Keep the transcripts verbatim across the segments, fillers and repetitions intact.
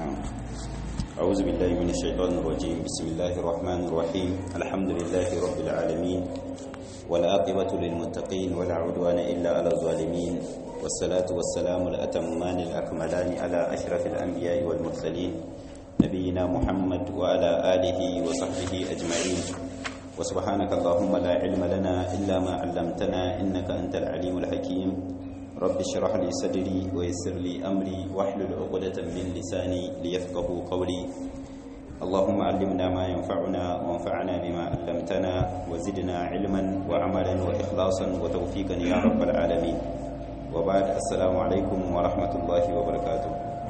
أعوذ بالله من الشيطان الرجيم. بسم الله الرحمن الرحيم. الحمد لله رب العالمين، والعاقبة للمتقين ولا عدوان إلا على الظالمين، والصلاة والسلام الأتمان الأكملان على أشرف الأنبياء والمرسلين نبينا محمد وعلى آله وصحبه أجمعين. وسبحانك اللهم لا علم لنا إلا ما علمتنا إنك أنت العليم الحكيم. رب اشرح لي صدري ويسر لي أمري واحلل عقدة من لساني ليفقهوا قولي. اللهم علمنا ما ينفعنا وانفعنا بما علمتنا وزدنا علما وعملا وإخلاصا وتوفيقا يا رب العالمين. وبعد، السلام عليكم ورحمة الله وبركاته.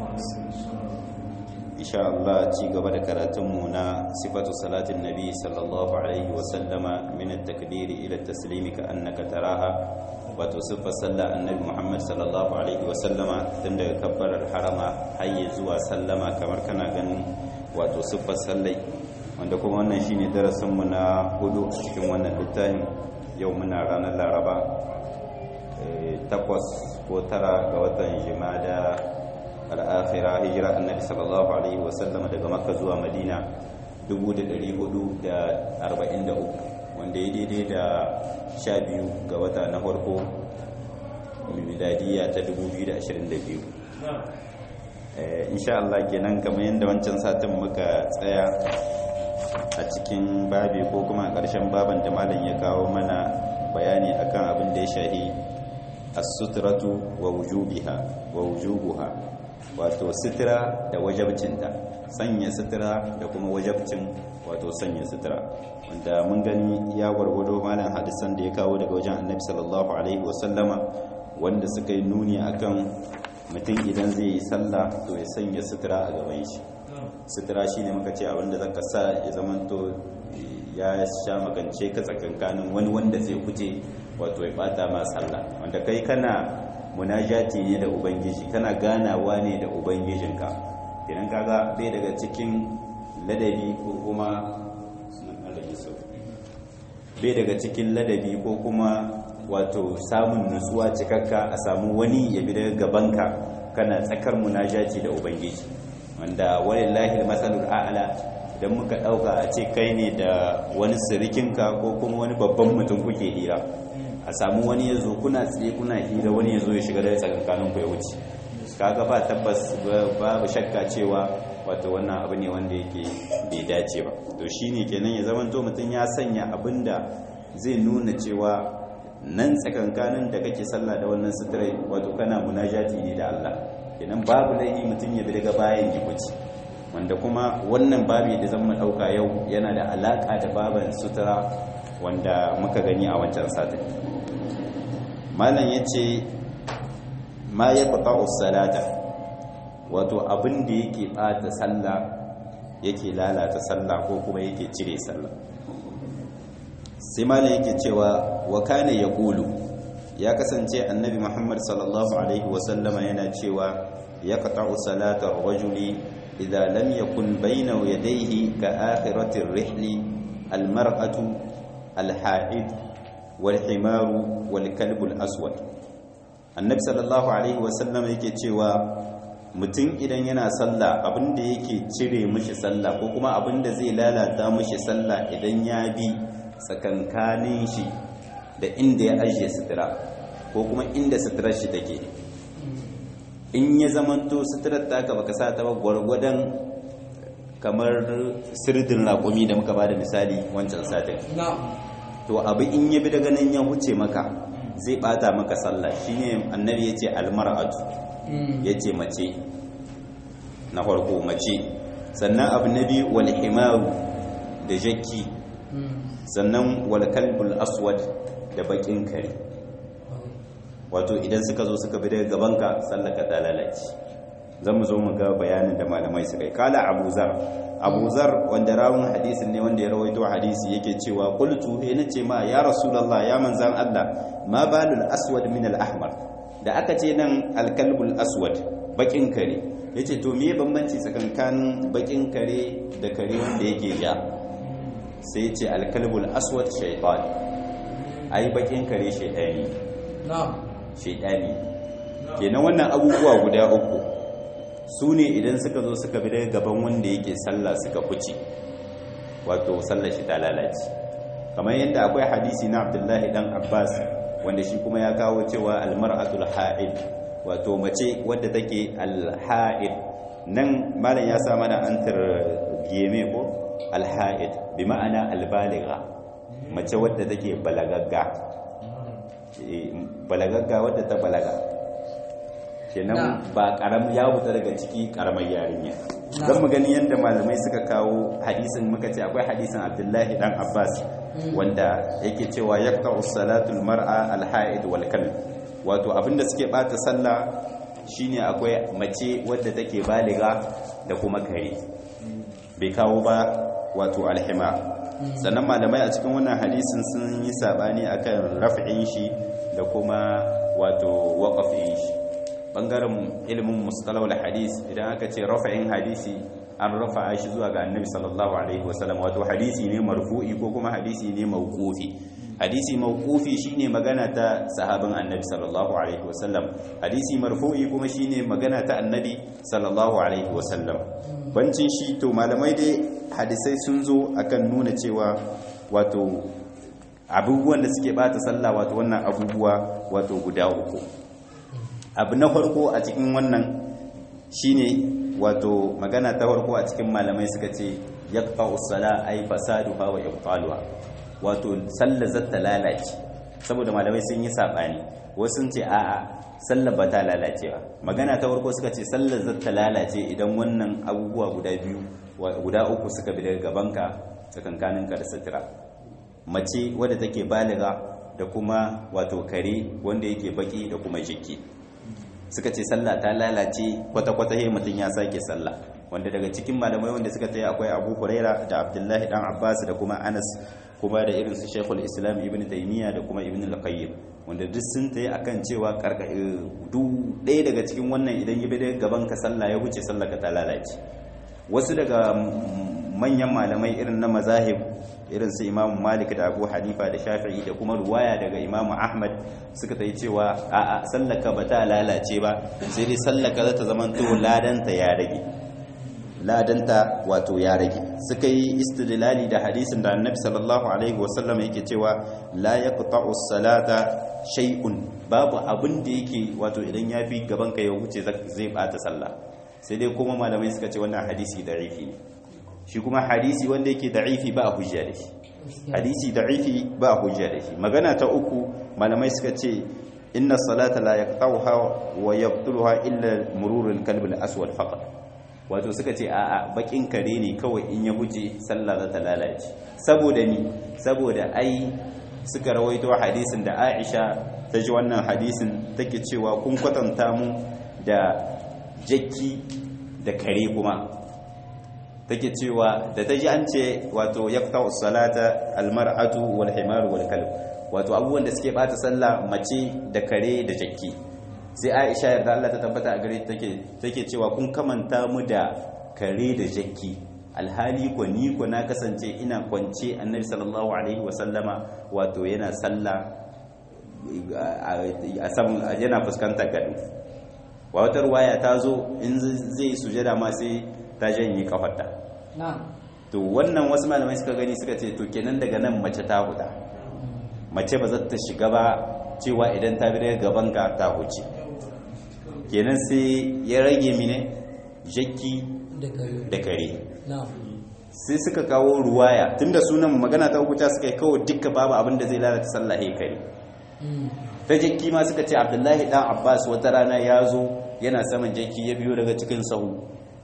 إن شاء الله ci gaba da karatunmu na sifatu salatin nabi sallallahu alaihi wasallama min at-takbiri ila at-taslimi ka annaka taraha, wato siffar sallah annabi Muhammad sallallahu alaihi wasallama tun daga kabbarar harama har zuwa sallama kamar kana ganin wato siffar sallai, wanda kuma wannan shine darasinmu na hudu a cikin wannan littafin. Yau muna ranar Laraba takwas ko tara ga watan Jumada al-akhira, hijira annabi sallallahu alaihi wasallama daga Makka zuwa Madina dubu da ɗari hudu da arba'in da uku, wanda ya daidai da sha biyu ga wata na farko miladiya ta dubu biyu da ashirin da biyu. Insha Allah kenan, kamar yadda wancan satin muka tsaya a cikin babi ko kuma a ƙarshen baban da malam ya kawo mana bayani akan abin da ya shahi as-sutratu wa wujubiha wa wujubuha, wato sutura da wajabcinta, sanya sutura da kuma wajabcin wato sanya sutura, wanda mun gani ya warwado malam hadisan da ya kawo daga wajen annabi sallallahu alaihi wasallama wanda suka yi nuni akan mutum idan zai yi sallah to ya sanya sutura a gaban shi. Sutura shine muka ce abinda zaka sa ya zamanto ya sha makance ka tsakankanin wani wanda zai kuce wato ya bata ma sallah, wanda kai kana munajati ne da ubangiji, kana ganawa ne da ubangijinka, idan kaga bai daga cikin ladabi ko kuma bai daga cikin ladabi ko kuma wato samun nutsuwa cikakka a samu wani ya bi daga gabanka kana tsakar munajati da ubangiji, wanda walillahi almasalul a'la. idan muka dauka a ce kai ne da wani sirikinka ko kuma wani babban mutum kuke hira, a samu wani ya zo kuna tsaye kuna hira, wani ya zo ya shiga da tsakankanin ku ya wuce, kaga ba tabbas babu shakka cewa wato wannan abu ne wanda yake bai dace ba. to shine kenan ya zama to mutum ya sanya abinda zai nuna cewa nan tsakankanin da kake sallah da wannan sutura wato kana munajati ne da Allah, kenan babu laifi mutum ya bi daga bayan ya wuce, wanda kuma wannan babi da zan mu dauka yau yana da alaka da baban sutura wanda muka gani a wancan satin. malam yace ma yaqta'u salata, wato abin da yake bata sallah, yake lalata sallah ko kuma yake cire sallah. sai malam yake cewa wa kana yaqulu, ya kasance annabi Muhammad sallallahu alaihi wasallama yana cewa yaqta'u salata ar-rajuli idza lam yakun bayna yadayhi ka akhirati ar-rihli al-mar'atu al-ha'id wal-himaru wal-kalbu al-aswad. annabi sallallahu alaihi wasallam yake cewa mutum idan yana sallah, abinda yake cire mishi sallah ko kuma abinda zai lalata mishi sallah idan ya bi tsakankanin shi da inda ya ajiye sutura ko kuma inda suturar shi take, in ya zamanto suturar taka baka sa ta ba gwargwadon kamar sirdin raƙumi da muka bada misali wancan satin, to abu in ya bi daga nan ya huce maka zai bata maka sallah. shine annabi yace almar'atu, yace mace na farko mace, sannan abu nabi wal himaru da jakki, sannan wal kalbul aswad da bakin kare. wato idan suka zo suka bi daga gabanka sallaka ta lalace. zan mu zo mu ga bayanin da malamai suka yi. kala Abu Zar, Abu Zar wanda rawun hadisin ne wanda ya rawaito hadisi yake cewa qultu he nace ma ya rasulullah, ya manzan Allah, ma balul aswad min al ahmar, da aka ce nan al kalbul aswad bakin kare, yace to me bambanci tsakankanin bakin kare da kare wanda yake ja? sai yace al kalbul aswad shaytan, ai bakin kare shaytani. na'am shaytani. kenan wannan abubuwa guda uku su ne idan suka zo suka bi daga gaban wanda yake sallah suka fice wato sallar shi ta lalace kamar yadda akwai hadisi na Abdullahi dan Abbas wanda shi kuma ya kawo cewa almar'atul ha'id wato mace wadda take al-ha'id nan malam ya sa mana antar giyeme ko al-ha'id bi ma'ana al-baligha mace wadda take balagagga balagagga wadda ta balaga kenan ba karam ya wuta daga ciki karamar yarinya zan mu gani yadda malamai suka kawo hadisin muka ce akwai hadisin Abdullahi dan Abbas wanda yake cewa yaqta'u salatul mar'a al-ha'id wal kalb wato abinda suke bata sallah shine akwai mace wadda take baliga da kuma kare bai kawo ba wato al-hima sannan malamai a cikin wannan hadisin sun yi sabani akan raf'in shi da kuma wato waqafin shi bangaren ilimin mustalahul hadis idan aka ce rafa'in hadisi an rafa'a shi zuwa ga annabi sallallahu alaihi wasallam wato hadisi ne marfu'i ko kuma hadisi ne mawqufi hadisi mawqufi shine magana ta sahabin annabi sallallahu alaihi wasallam hadisi marfu'i kuma shine magana ta annabi sallallahu alaihi wasallam bancin shi to malamai dai hadisai sun zo akan nuna cewa wato abubuwan da suke bata sallah wato wannan abubuwa wato guda uku abu na farko a cikin wannan shine wato magana ta farko a cikin malamai suka ce yaqta'u as-sala ay fasaduha wa ibtaluha wato sallar zata lalace saboda malamai sun yi sabani wasu sun ce a'a sallar ba ta lalace ba magana ta farko suka ce sallar zata lalace idan wannan abubuwa guda biyu guda uku suka bi daga gabanka tsakankaninka da sutura mace wadda take baliga da kuma wato kare wanda yake baki da kuma jiki suka ce sallah ta lalace kwata-kwata he mutum ya sake sallah wanda daga cikin malamai wanda suka tsaye akwai Abu Huraira da Abdullahi dan Abbas da kuma Anas kuma da irin su Sheikhul Islam Ibn Taymiyyah da kuma Ibn al-Qayyim wanda duk sun tsaye akan cewa karka duk ɗaya daga cikin wannan idan ya bi da gaban ka sallah ya wuce sallah ka ta lalace wasu daga manyan malamai irin na mazahib irin su Imam Malik da Abu Hanifa da Shafi'i da kuma ruwaya daga Imam Ahmad suka tayi cewa a'a sallaka ba ta lalace ba sai dai sallaka za ta zama to ladanta ya rage ladanta wato ya rage suka yi istidlali da hadisin da Annabi sallallahu alaihi wasallam yake cewa la yaqta'u as-salata shay'un babu abin da yake wato idan yafi gaban ka ya wuce zai bata sallah sai dai kuma malamai suka ce wannan hadisi da'ifi ne shi kuma hadisi wanda yake da'ifi ba a hujja da shi hadisi da'ifi ba a hujja da shi magana ta uku malamai suka ce inna salata la yaqta'uha wa yabtuluha illa mururul kalb al-aswad faqat wato suka ce a'a bakin kare ne kawai in ya huje sallah za ta lalace saboda ni saboda ai suka rawaito hadisin da Aisha ta ji wannan hadisin take cewa kun kwatanta mu da jakki da kare kuma take cewa da ta ji an ce wato yaqta'u salata almar'atu wal himar wal kalb wato abubuwan da suke bata sallah mace da kare da jakki sai Aisha yarda Allah ta tabbata a gare take take cewa kun kamanta mu da kare da jakki alhali ko ni ko na kasance ina kwance annabi sallallahu alaihi wasallama wato yana sallah a saman yana fuskantar gado wata ruwaya ta zo in zai sujada ma sai ta janye kafarta to wannan wasu malamai suka gani suka ce to kenan daga nan mace ta huda mace ba za ta shiga ba cewa idan ta bi daga gaban ka ta huce kenan sai ya rage mine jakki da kare sai suka kawo ruwaya tunda sunan magana ta hukuta suka yi kawo dukka babu abin da zai lalata sallah ya kare ta jakki ma suka ce Abdullahi dan Abbas wata rana ya zo yana saman jakki ya biyo daga cikin sahu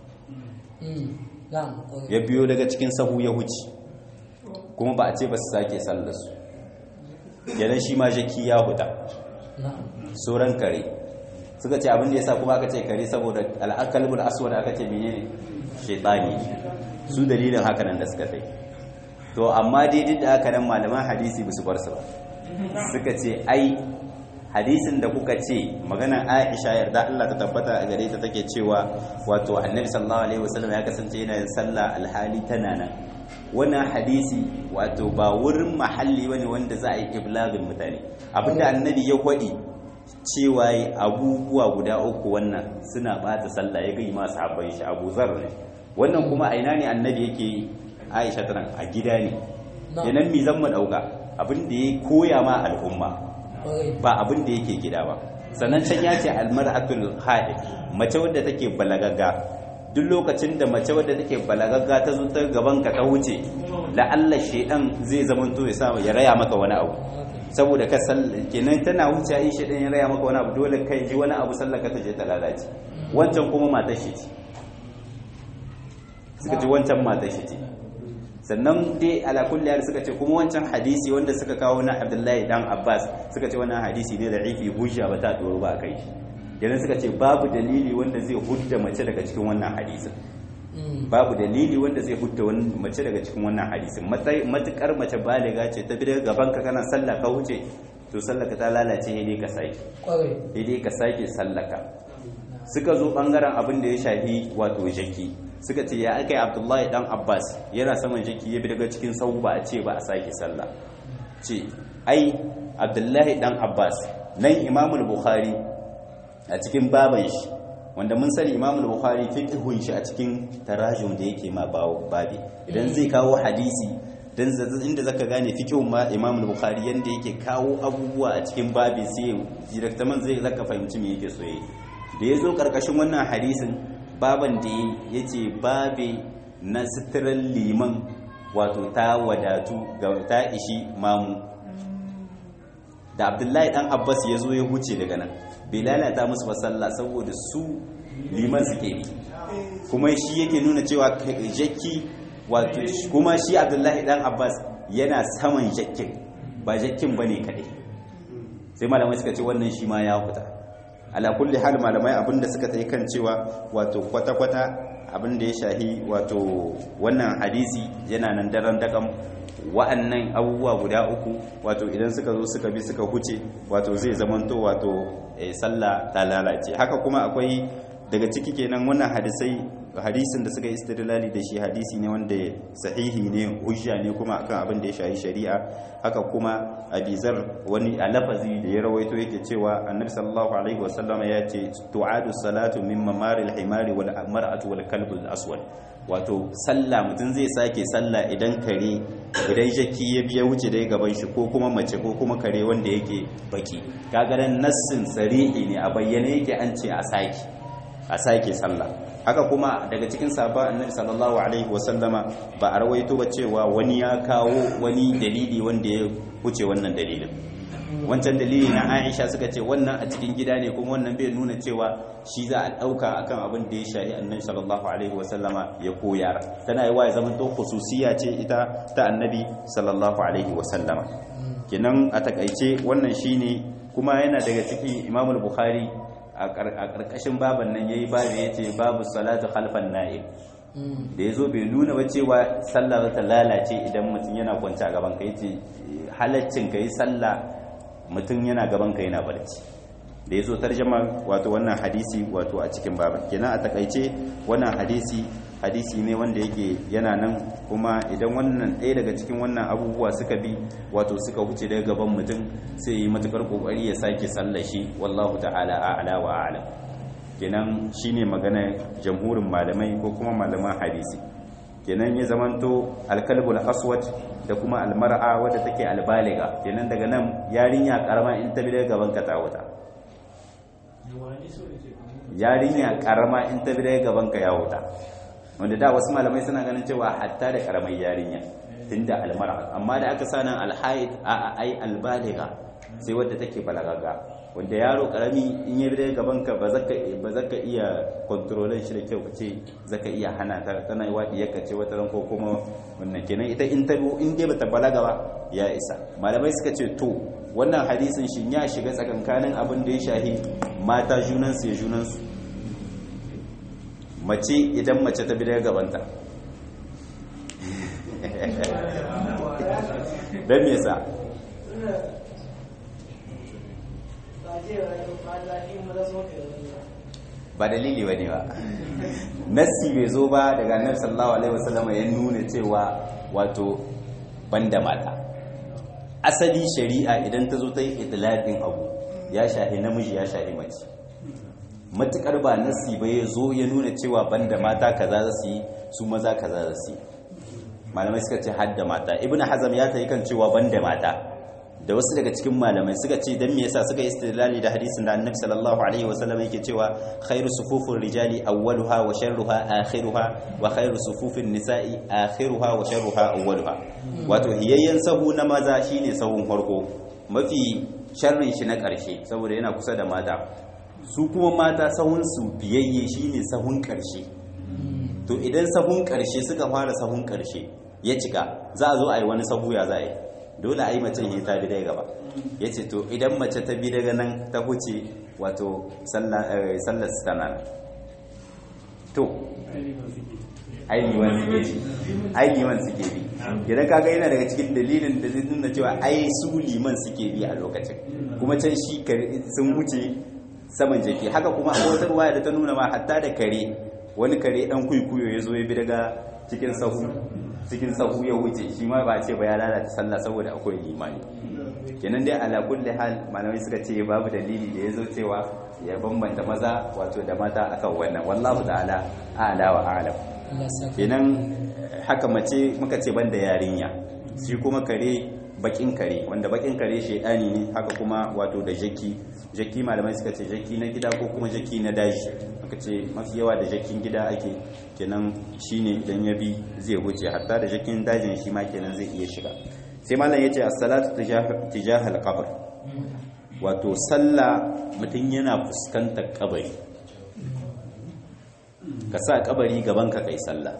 ya biyo daga cikin sahu ya huce kuma ba a ce ba su sake sallarsu yanar shi ma jaki ya huda sauran kare suka ce abin da ya sa kuma aka ce kare saboda al'akalbul aswad aka ce menene shaitani su dalilin haka nan da suka tai to amma daidai da haka nan malaman hadisi ba su bar su ba suka ce ai hadisin da kuka ce magana Aisha yarda Allah ta tabbata a gare ta take cewa wato Annabi sallallahu alaihi wasallam ya kasance yana yin sallah alhali tana nan wannan hadisi wato ba wurin mahalli bane wanda za a yi iblagin mutane abinda Annabi ya kwadi cewa abubuwa guda uku wannan suna bata sallah ya gai masu habban shi Abu Zar ne wannan kuma a ina ne annabi yake Aisha tana a gida ne kenan mi zan mu dauka abin da ya koya ma al'umma ba abin da yake gida ba sannan can ya ce almar'atul haid mace wadda take balagaga duk lokacin da mace wadda take balagaga ta zo ta gaban ka ta wuce la'alla shedan zai zamanto ya samu ya raya maka wani abu saboda ka kenan tana wuce yi shedan ya raya maka wani abu dole kai ji wani abu sallaka ta je ta lalace wancan kuma matar shi ce suka ce wancan matar shi ce sannan dai ala kulli hal suka ce kuma wancan hadisi wanda suka kawo na Abdullahi dan Abbas suka ce wannan hadisi ne da ifi hujja ba ta doro ba kai idan suka ce babu dalili wanda zai hudda mace daga cikin wannan hadisin babu dalili wanda zai hudda mace daga cikin wannan hadisin matukar mace baliga ce ta bi daga gaban ka kana sallah ka wuce to sallaka ta lalace ne ka sake dai ka sake sallaka suka zo bangaren abin da ya shafi wato jaki suka ce ya aka yi Abdullahi dan Abbas yana saman jaki ya bi daga cikin sau ba a ce ba a sake sallah ce ai Abdullahi dan Abbas nan Imamul Bukhari a cikin baban shi wanda mun sani Imamul Bukhari fiqhun shi a cikin tarajum da yake ma babi idan zai kawo hadisi dan inda zaka gane fiqhun ma Imamul Bukhari yanda yake kawo abubuwa a cikin babi sai direktaman zai zaka fahimci me yake so yi da yazo karkashin wannan hadisin baban da ya ce babe na sitirar liman wato ta wadatu ga ta ishi mamu da Abdullahi dan Abbas ya zo ya huce daga nan bai lalata musu masalla saboda su liman suke bi kuma shi yake nuna cewa jakki wato kuma shi Abdullahi dan Abbas yana saman jakkin ba jakkin bane kadai sai malamai suka ce wannan shi ma ya huta ala kulli hal malamai abinda suka tayi kan cewa wato kwata-kwata abinda ya shahi wato wannan hadisi yana nan daren dakam wa'annan abubuwa guda uku wato idan suka zo suka bi suka huce wato zai zamanto wato eh, sallah ta lalace haka kuma akwai daga ciki kenan wannan hadisai hadisin da suka istidlali da shi hadisi ne wanda sahihi ne hujja ne kuma akan abin da ya shahi shari'a haka kuma abizar wani alafazi da ya rawaito yake cewa annabi sallallahu alaihi wasallama ya ce tu'adu salatu min mamaril himari wal mar'atu wal kalbul aswad wato sallah mutum zai sake sallah idan kare idan shakki ya biya wuce da gaban shi ko kuma mace ko kuma kare wanda yake baki kaga nan nassin sarihi ne a bayyane yake an ce a sake a sake sallah haka kuma daga cikin sahaba annabi sallallahu alaihi wasallama ba a rawaito ba cewa wani ya kawo wani dalili wanda ya wuce wannan dalilin wancan dalili na Aisha suka ce wannan a cikin gida ne kuma wannan bai nuna cewa shi za a dauka akan abin da ya shahi annabi sallallahu alaihi wasallama ya koyar tana yi wa ya zama to khususiya ce ita ta annabi sallallahu alaihi wasallama kenan a takaice wannan shine kuma yana daga ciki Imam al-Bukhari a ƙarƙashin baban nan yayi babu yace babu salatu khalfan na'im da yazo bai nuna ba cewa sallah ta lalace idan mutum yana kwance a gaban ka yace halaccin kai sallah mutum yana gaban ka yana barci da yazo tarjuma wato wannan hadisi wato a cikin baban kenan a takaice wannan hadisi hadisi ne wanda yake yana nan kuma idan wannan ɗaya daga cikin wannan abubuwa suka bi wato suka wuce daga gaban mutum sai yi matukar kokari ya sake sallar shi wallahu ta'ala a'la wa a'lam kenan shine magana jamhurin malamai ko kuma malaman hadisi kenan ya zamanto alkalbul aswad da kuma almar'a wadda take albaliga kenan daga nan yarinya karama in ta bi daga gaban ka ta wuta yarinya karama in ta bi daga gaban ka ya wuta wanda da wasu malamai suna ganin cewa hatta da karamar yarinya tunda almara amma da aka sanan alhaid a ai albaliga sai wadda take balagaga wanda yaro karami in ya bi gaban ka ba zaka ba zaka iya controlling shi da kyau kace zaka iya hana ta tana yi wadi yaka ce wata ran ko kuma wannan kenan ita in ta in dai bata balaga ba ya isa malamai suka ce to wannan hadisin shin ya shiga tsakankanin abin da ya shahi mata junan su ya junan su mace idan mace ta bi daga gabanta don me yasa ba dalili ba ne ba nassi bai zo ba daga annabi sallallahu alaihi wasallam ya nuna cewa wato banda mata asali shari'a idan ta zo ta yi itlaqin abu ya shahi namiji ya shahi mace matukar ba nasi ba ya zo ya nuna cewa banda mata kaza za su yi su maza kaza za su yi malamai suka ce hadda mata ibnu hazam ya tayi kan cewa banda mata da wasu daga cikin malamai suka ce dan me yasa suka istidlali da hadisin da annabi sallallahu alaihi wasallam yake cewa khairu sufufur rijali awwaluha wa sharruha akhiruha wa khairu sufufin nisa'i akhiruha wa sharruha awwaluha wato hiyayyan sahu na maza shine sahun farko mafi sharrin shi na karshe saboda yana kusa da mata su kuma mata sahun su biyayye shine sahun karshe to idan sahun karshe suka fara sahun karshe ya cika za a zo a yi wani sahu ya za a yi dole a yi mace ne ta bi daga gaba ya ce to idan mace ta bi daga nan ta huce wato sallar tana to ainihin suke bi ainihin suke bi idan kaga yana daga cikin dalilin da zai nuna cewa ai su liman suke bi a lokacin kuma can shi sun wuce saman jaki haka kuma a wata ruwaya da ta nuna ma hatta da kare wani kare dan kuikuyo ya zo ya bi daga cikin sahu cikin sahu ya wuce shi ma ba ce ba ya lalata sallah saboda akwai limani kenan dai ala kulli hal malamai suka ce babu dalili da yazo cewa ya bambanta maza wato da mata akan wannan wallahu ta'ala a'la wa a'lam kenan haka mace muka ce banda yarinya shi kuma kare bakin kare wanda bakin kare shedani ne haka kuma wato da jaki jaki malamai suka ce jaki na gida ko kuma jaki na daji aka ce mafi yawa da jakin gida ake kenan shine idan ya bi zai wuce hatta da jakin dajin shi ma kenan zai iya shiga sai malam yace as-salatu tijahal qabr wato sallah mutum yana fuskantar kabari ka sa kabari gaban ka kai sallah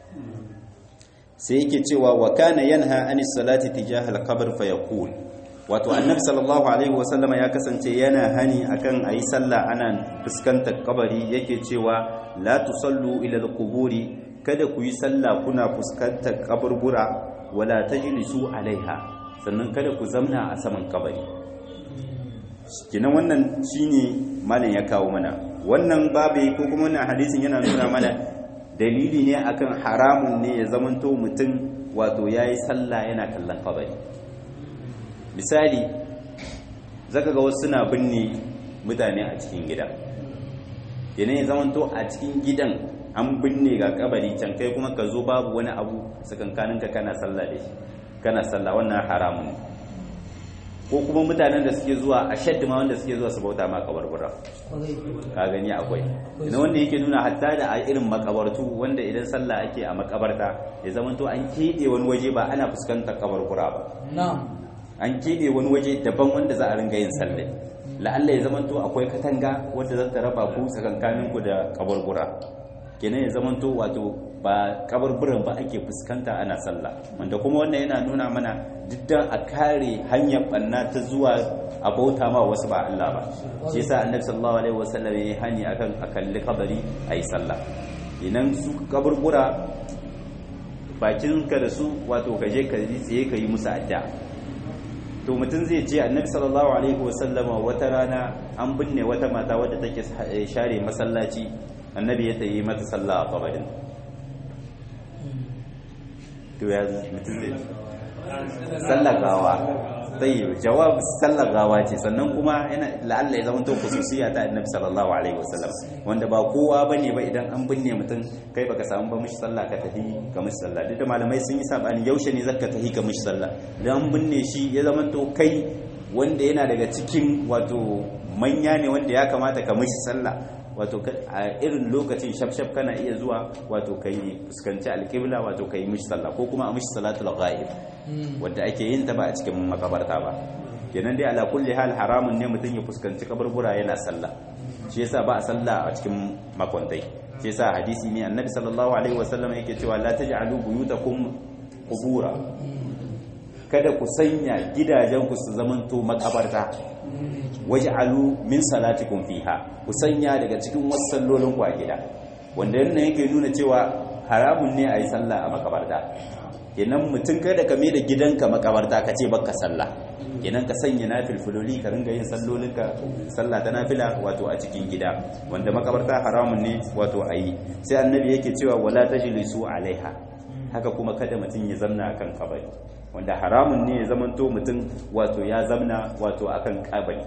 sai yake cewa wa kana yanha anis salati tijahal qabr fa yaqul wato annabi sallallahu alaihi wasallama ya kasance yana hani akan ayi sallah ana fuskantar kabari yake cewa la tusallu ila alquburi kada ku yi sallah kuna fuskantar kaburbura wala tajlisu alaiha sannan kada ku zamna a saman kabari kinan wannan shine malam ya kawo mana wannan babu ko kuma wannan hadisin yana nuna mana dalili ne akan haramun ne ya zamanto mutum wato yayi sallah yana kallon kabari misali zaka ga wasu suna binne mutane a cikin gida yana ya zamanto a cikin gidan an binne ga kabari can kai kuma ka zo babu wani abu sakankaninka kana sallah da shi kana sallah wannan haramun ko kuma mutanen da suke zuwa a shaddi ma wanda suke zuwa su bauta ma kabarbura ka gani akwai ina wanda yake nuna hatta da a irin makabartu wanda idan sallah ake a makabarta ya zamanto an keɓe wani waje ba ana fuskantar kabarbura ba an keɓe wani waje daban wanda za a ringa yin sallah la'alla ya zamanto akwai katanga wadda za ta raba ku tsakankanin ku da kabarbura kenan ya zamanto wato ba kabarburan ba ake fuskanta ana sallah wanda kuma wannan yana nuna mana diddan a kare hanyar banna ta zuwa a bauta ma wasu ba Allah ba shi yasa annabi sallallahu alaihi wasallam ya hani akan akalli kabari ayi sallah idan su kaburbura bakin ka da su wato kaje ka yi tsaye ka yi musu adda to mutum zai ce annabi sallallahu alaihi wasallama wata rana an binne wata mata wadda take share masallaci annabi ya tayi mata sallah a kabarin to ya mutum zai sallar gawa sai jawab sallar gawa ce sannan kuma yana la'alla ya zama to khususiya ta annabi sallallahu alaihi wasallam wanda ba kowa bane ba idan an binne mutum kai baka samu ba mishi sallah ka tafi ka mishi sallah duk da malamai sun yi sabani yaushe ne zaka tafi ka mishi sallah idan an binne shi ya zama to kai wanda yana daga cikin wato manya ne wanda ya kamata ka mishi sallah wato a irin lokacin shafshaf kana iya zuwa wato kai fuskanci alƙibla wato kai mishi sallah ko kuma a mishi salatul ghaib wanda ake yin ta ba a cikin makabarta ba kenan dai ala kulli hal haramun ne mutum ya fuskanci kaburbura yana sallah shi yasa ba a sallah a cikin makwantai shi yasa hadisi ne annabi sallallahu alaihi wasallam yake cewa la taj'alu buyutakum qubura kada ku sanya gidajenku su zamanto makabarta waj'alu min salatikum fiha ku sanya daga cikin wasu sallolin ku a gida wanda yana yake nuna cewa haramun ne a yi sallah a makabarta kenan mutum kada ka mai da gidanka makabarta ka ce baka sallah kenan ka sanya nafilfiloli ka ringa yin sallolinka sallah ta nafila wato a cikin gida wanda makabarta haramun ne wato a yi sai annabi yake cewa wala tajlisu alaiha haka kuma kada mutum ya zamna akan kabari wanda haramun ne ya zamanto mutum wato ya zamna wato akan kabari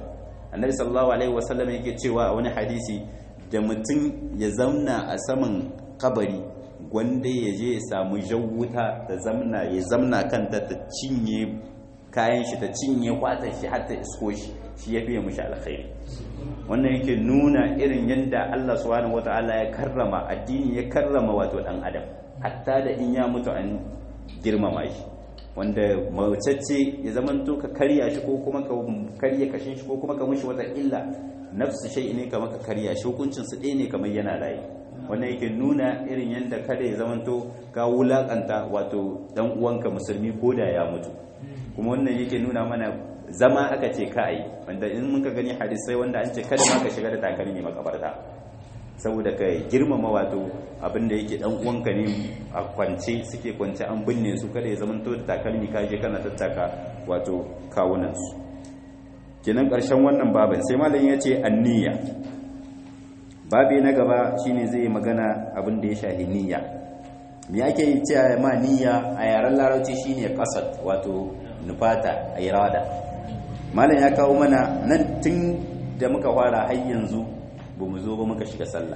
annabi sallallahu alaihi wasallam yake cewa a wani hadisi da mutum ya zauna a saman kabari gwanda ya je ya samu jawuta ta zamna ya zamna kanta ta cinye kayan shi ta cinye kwatsar shi har ta isko shi shi ya fiye mushi alkhairi. Wannan yake nuna irin yadda Allah subhanahu wataala ya karrama addini, ya karrama wato dan adam, hatta da in ya mutu an girmama shi. Wanda mawucacce ya zamanto ka karya shi ko kuma ka karya kashin shi ko kuma ka mushi wata illa, nafsu shay ne kamar ka karya shi, hukuncin su ɗaya ne kamar yana raye. Wannan yake nuna irin yadda kada ya zamanto ka wulakanta wato dan uwanka musulmi ko da ya mutu. Kuma wannan yake nuna mana zama aka ce ka yi, wanda in muka gani hadisai wanda an ce kada ma ka shiga da takalmi makabarta, saboda ka girmama wato abinda yake dan uwanka ne a kwance, suke kwance an binne su, kada ya zamanto da takalmi ka je kana tattaka wato kawunan su. Kenan karshen wannan baban sai malamin ya ce anniya. Babi na gaba shine zai magana abin da ya shahi niyya. Me ake yi cewa ma niyya a yaren larabci shine qasad, wato nufata, irada. Malam ya kawo mana nan tun da muka fara har yanzu ba mu zo ba muka shiga sallah.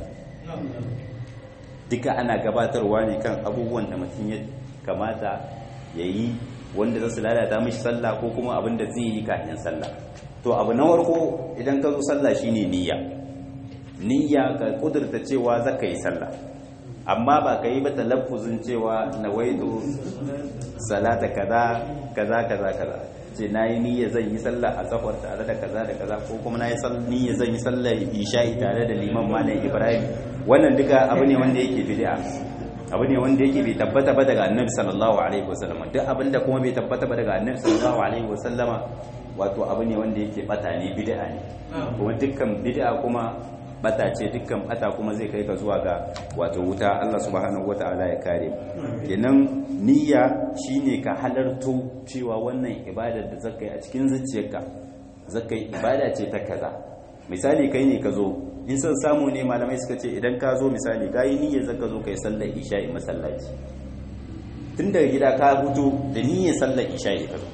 Duka ana gabatarwa ne kan abubuwan da mutum ya kamata ya yi wanda za su lalata mishi sallah ko kuma abin da zai yi kafin sallah. To abu na farko idan ka zo sallah shine niyya. Niyya ka kudurta cewa za ka yi sallah, amma ba ka yi ba talaffuzin cewa nawaitu salata kaza kaza kaza kaza, ce na yi niyya zan yi sallah a zahar tare da kaza da kaza, ko kuma na yi niyya zan yi sallah isha'i tare da liman malam Ibrahim. Wannan duka abu ne wanda yake bid'a, abu ne wanda yake bai tabbata ba daga annabi sallallahu alaihi wasallam. Duk abinda kuma bai tabbata ba daga annabi sallallahu alaihi wasallama wato abu ne wanda yake bata ne, bid'a ne. Kuma dukkan bid'a kuma bata ce, dukkan bata kuma zai kai ka zuwa ga wato wuta. Allah subhanahu wataala ya kare. Kenan niyya shine ka halarto cewa wannan ibadar da zakai a cikin zuciyarka, zakai ibada ce ta kaza. Misali kai ne ka zo, in san samu ne malamai suka ce idan ka zo misali ka yi niyyar zaka zo kai sallar isha'i masallaci, tun daga gida ka hutu da niyyar sallar isha'i ka zo,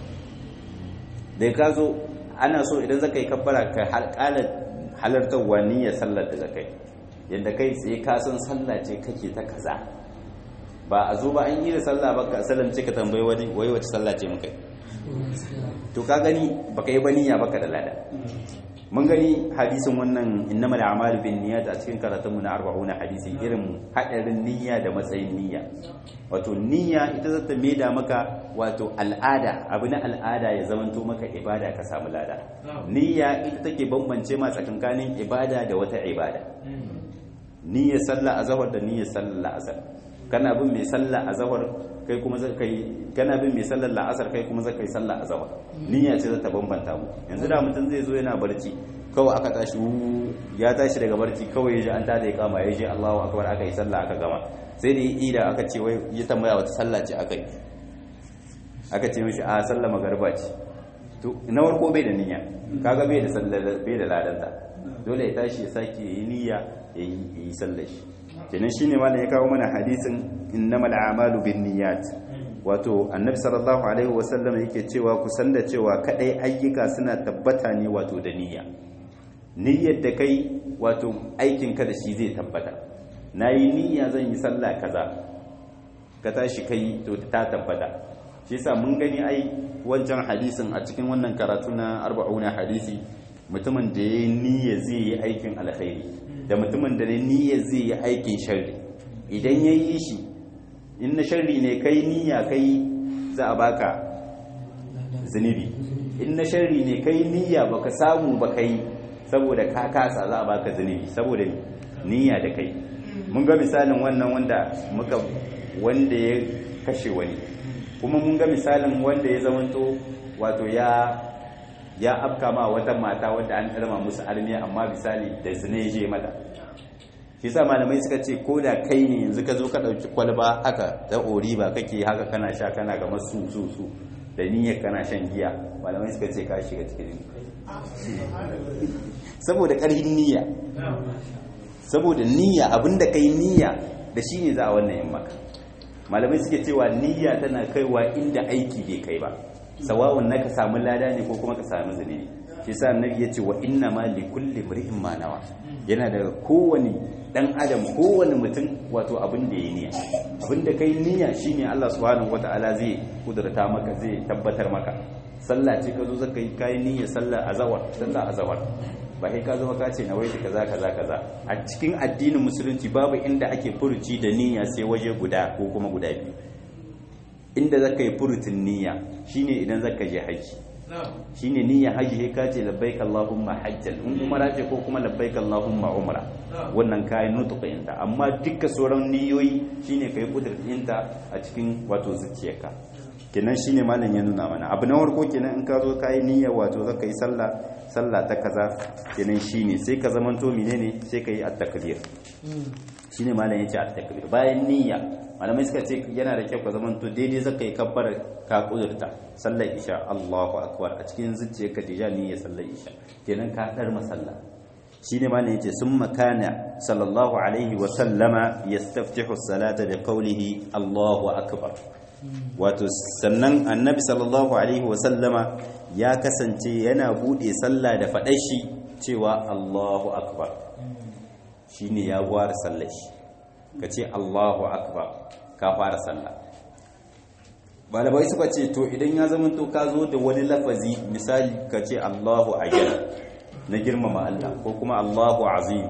da ka zo ana so idan zaka yi kabbara ka halƙalar halartarwa niyyar sallar da zakai, yadda kai tsaye ka san sallah ce kake ta kaza, ba a zo ba an yi da sallah ba ka salamce ka tambayi wani wai wace sallah ce muka yi. To ka gani baka yi ba niyya baka da lada. Mun gani hadisin wannan innamal a'malu binniyat a cikin karatunmu na arba'una hadisi, irin hadarin niyya da matsayin niyya. Wato niyya ita za ta maida maka wato al'ada, abu na al'ada ya zamanto maka ibada ka samu lada. Niyya ita take bambance ma tsakankanin ibada da wata ibada. Niyyar sallah azhar da niyyar sallah asar. Kana bin mai sallah azhar kai kuma zakai, kana bin mai sallar la'asar kai kuma zakai sallah azhar. Niyya ce za ta bambanta mu. Yanzu da mutum zai zo yana barci, kawai aka tashi ya tashi daga barci, kawai ya ji an tada ya kama, ya ji Allahu akbar, aka yi sallah aka gama. Sai da ida aka ce wai ya tambaya wata sallah ce aka yi, aka ce mishi a sallah magariba ce. To na farko bai da niyya, kaga bai da sallar, bai da ladanta, dole ya tashi ya sake yi niyya ya yi sallar shi. Kenan shine malam ya kawo mana hadisin innamal a'malu binniyat. Wato annabi sallallahu alaihi wasallam yake cewa ku san da cewa kadai ayyuka suna tabbata ne wato da niyya. Niyyar da kai wato aikin ka da shi zai tabbata. Nayi niyya zan yi sallah kaza, ka tashi kai to ta tabbata. Shi yasa mun gani ai wancan hadisin a cikin wannan karatu na arba'una hadisi, mutumin da yayi niyya zai yi aikin alkhairi da mutumin da niyya zai yi aikin sharri, idan yayi shi, in na sharri ne kai niyya kai za a baka zunubi, in na sharri ne kai niyya baka samu ba kai saboda ka kasa za a baka zunubi saboda niyya da kai. Mun ga misalin wannan wanda muka wanda ya kashe wani, kuma mun ga misalin wanda ya zamanto wato ya ya afka ma wata mata wadda an tsarma musu armiya, amma misali da zine je mata. Shi sa malamai suka ce ko da kai ne yanzu ka zo ka ɗauki kwalba haka da ori ba kake haka kana sha kana ga masu su su da niyyar kana shan giya, malamai suka ce ka shiga cikin saboda ƙarfin niyya, saboda niyya abinda kai niyya da shi ne za a wannan yin maka. Malamai suke cewa niyya tana kaiwa inda aiki bai kai ba, sawa'un na ka samu lada ne ko kuma ka samu zunubi. shi sa annabi yace wa inna ma li kulli imri'in ma nawa yana da kowani dan adam kowane mutum wato abin da ya niyya abin da kai niyya shine Allah subhanahu wataala zai kudurta maka zai tabbatar maka sallah ce ka zo zaka yi kai niyya sallah azawar sallah azawar ba sai ka zo ka ce na waje kaza kaza kaza a cikin addinin musulunci babu inda ake furuci da niyya sai waje guda ko kuma guda biyu inda zaka yi furutin niyya shine idan zaka je haji shine niyya haji sai ka ce labbaik allahumma hajjan in umara ce ko kuma labbaik allahumma umra wannan kai nutuqin ta amma dukkan sauran niyoyi shine kai kudurin ta a cikin wato zuciyarka kenan shine malam ya nuna mana abu na farko kenan in ka zo kai niyya wato zaka yi sallah sallah ta kaza kenan shine sai ka zamanto menene sai ka yi at-takbir shine malam yace at-takbir bayan niyya malamai suka ce yana da kyau ka zamanto daidai zaka yi kabbar ka kudurta sallar isha Allahu akbar a cikin zuciyarka da niyya sallar isha kenan ka dar masalla shine malam yace summa kana sallallahu alaihi wa sallama yastaftihu as-salata bi qawlihi Allahu akbar wato sannan annabi sallallahu alaihi wa sallama ya kasance yana bude sallah da faɗar shi cewa Allahu akbar shine ya gwara sallar shi kace Allahu akbar ka fara sallah balabai suka ce to idan ya zama to ka zo da wani lafazi misali kace Allahu akbar na girmama Allah ko kuma Allahu azim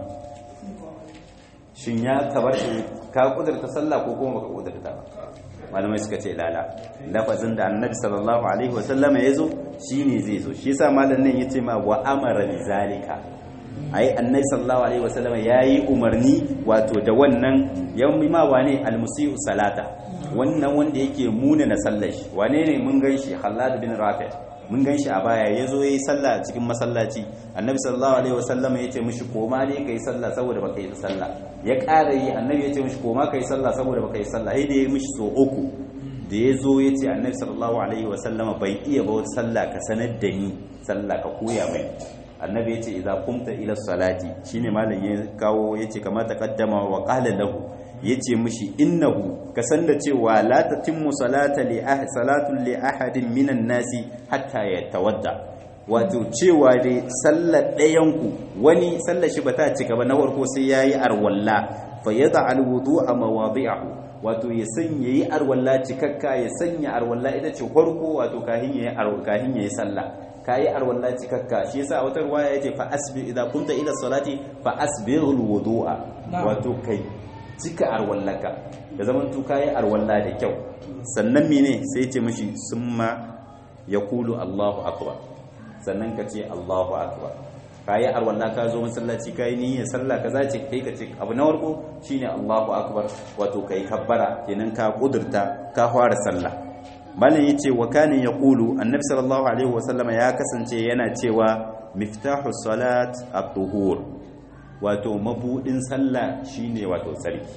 shin ya kabar ka kudurta sallah ko kuma baka kudurta ba malamai suka ce lala lafazin da annabi sallallahu alaihi wasallama ya zo shine zai zo shi yasa malam nan yace ma wa amara bi zalika ai annabi sallallahu alaihi wasallama yayi umarni wato da wannan yawmi ma wane almusiu salata wannan wanda yake muna na sallar shi wane ne mun ganshi Khalid bin Rafi mun ganshi a baya yazo yayi sallah a cikin masallaci annabi sallallahu alaihi wasallama yace mishi koma ne kai sallah saboda baka yi sallah ya ƙara yi annabi yace mishi koma kai sallah saboda baka yi sallah sai da yayi mishi so uku da yazo yace annabi sallallahu alaihi wasallama bai iya ba wata sallah ka sanar da ni sallah ka koya mai annabi yace idza qumta ila salati shine malam ya kawo yace kamar taqaddama wa qala lahu yace mishi innahu ka san da cewa la tatimmu salata li ahad salatu li ahadin minan nasi hatta yatawadda wato cewa dai sallar ɗayanku wani sallar shi ba ta cika ba na farko sai yayi arwalla fa yada alwudu'a mawadi'ahu wato ya sanya yi arwalla cikakka ya sanya arwalla ita ce farko wato kahin yayi arwalla kahin yayi sallah kayi arwalla cikakka shi yasa a wata riwaya yace fa asbi idza kunta ila salati fa asbighul wudu'a wato kai cika arwallaka da zaman tu kayi arwalla da kyau sannan mene sai yace mishi summa yaqulu Allahu akbar sannan ka ce Allahu akbar kayi arwalla ka zo masallaci kai niyyar sallah kaza ce kai ka ce abu na farko shine Allahu akbar wato kai kabbara kenan ka kudurta ka fara sallah malam yace wa kana yaqulu annabi sallallahu alaihi wasallam ya kasance yana cewa miftahus salat at-tuhur wato mabudin sallah shine wato sarki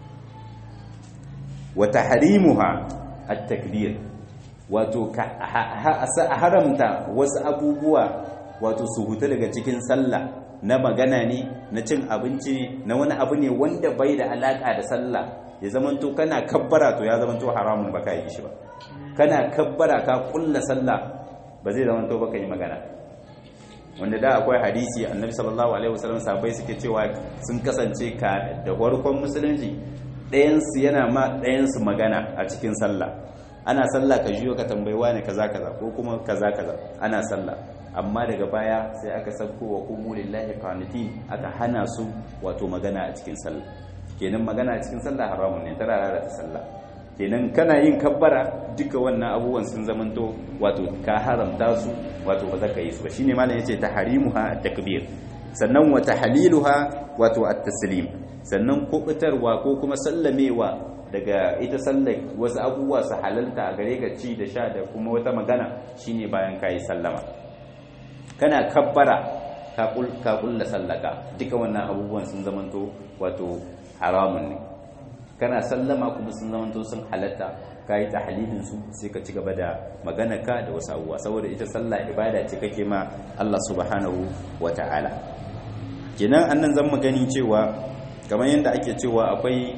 wa tahrimuha at-takbir wato ka haramta wasu abubuwa wato su huta daga cikin sallah na magana ne na cin abinci ne na wani abu ne wanda bai da alaka da sallah ya zamanto kana kabbara to ya zamanto haramun baka yi shi ba kana kabbara ka kulla sallah ba zai zamanto baka yi magana wanda da akwai hadisi annabi sallallahu alaihi wasallam sahabbai suke cewa sun kasance ka da farkon musulunci ɗayan su yana ma ɗayan su magana a cikin sallah ana sallah ka jiyo ka tambayi wani kaza kaza ko kuma kaza kaza ana sallah amma daga baya sai aka sauko wa qumu lillahi qanitin aka hana su wato magana a cikin sallah kenan magana a cikin sallah haramun ne tana lalata sallah kenan kana yin kabbara duka wannan abubuwan sun zamanto wato ka haramta su wato ba za ka yi su ba shine malam yace tahrimuha at-takbir sannan wa tahliluha wato at-taslim sannan kubutarwa ko kuma sallamewa daga ita sallar wasu abubuwa su halalta a gare ka ci da sha da kuma wata magana shine bayan kai sallama kana kabbara ka kul ka kulla sallaka duka wannan abubuwan sun zamanto wato haramun ne kana sallama kuma sun zamanto sun halatta kai tahlilin su sai ka ci gaba da magana ka da wasu abubuwa saboda ita sallah ibada ce kake ma Allah subhanahu wataala kenan annan zan mu gani cewa kamar yadda ake cewa akwai